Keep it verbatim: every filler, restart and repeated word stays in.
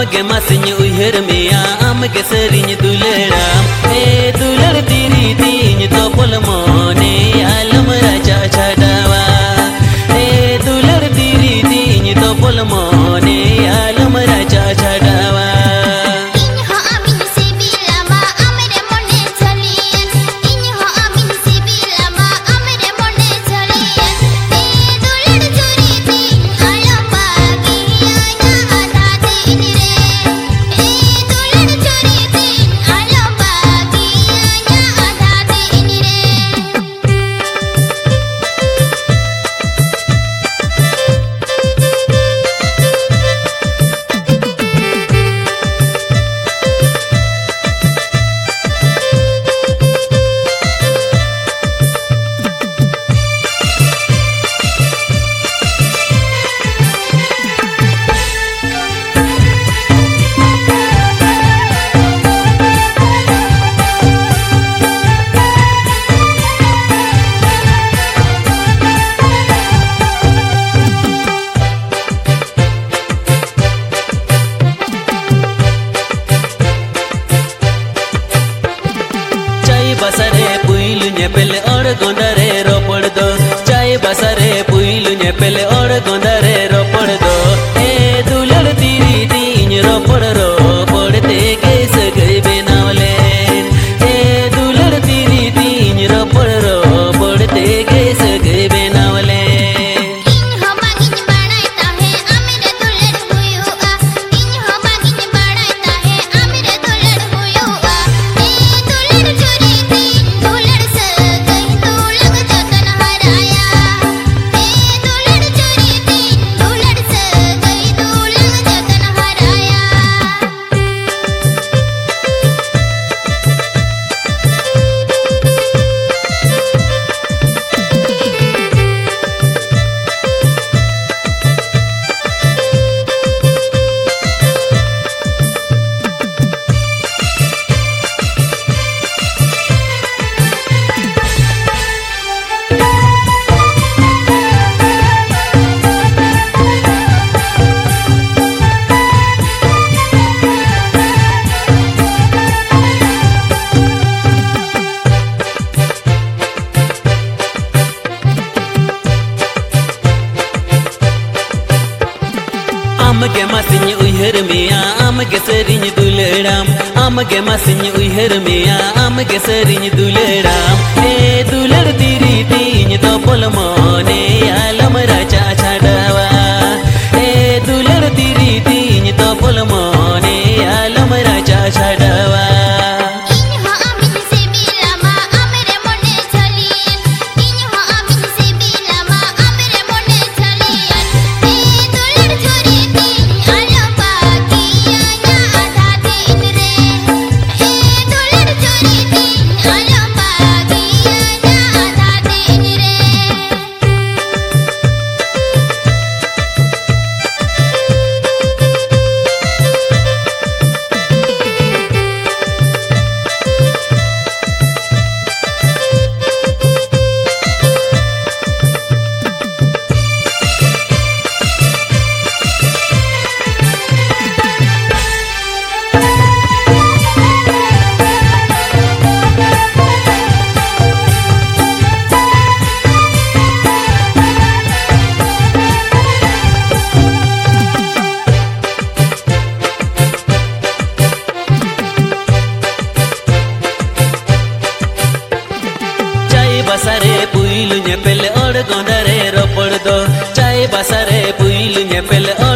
के मसिन उहर मिया आम के सरिन दुलड़ाम ए दुलड़ तीरी तीन तो पुल मोने आलम राजा छड़ावा ए दुलड़ तीरी तीन तो पुल मोने आलम राजा छड़ावा बसरे पुइलु ने पेले और गोंदरे रोपड़ दो चाय बसरे पुइलु ने पेले और गोंदरे रोपड़ दो ए दुलड़ तीरी तीन रोपड़ रोपड़ ते कैसे गई बेनावले ए दुलड़ तीरी तीन रोपड़ रोपड़ ते कैसे गई बेनावले आम के मसिन उहर मिया आम के सरिन दुलड़ाम आम के मसिन उहर मिया आम के सरिन दुलड़ाम ए दुलड़ तीरी तीन तो पुल मोने आलम राजा छड़ावा ए दुलड़ तीरी तीन तो पुल मोने आलम राजा छड़ावा बसरे पुइलु ने पेले और गोंदरे रोपड़ दो चाय बसरे पुइलु ने पेले और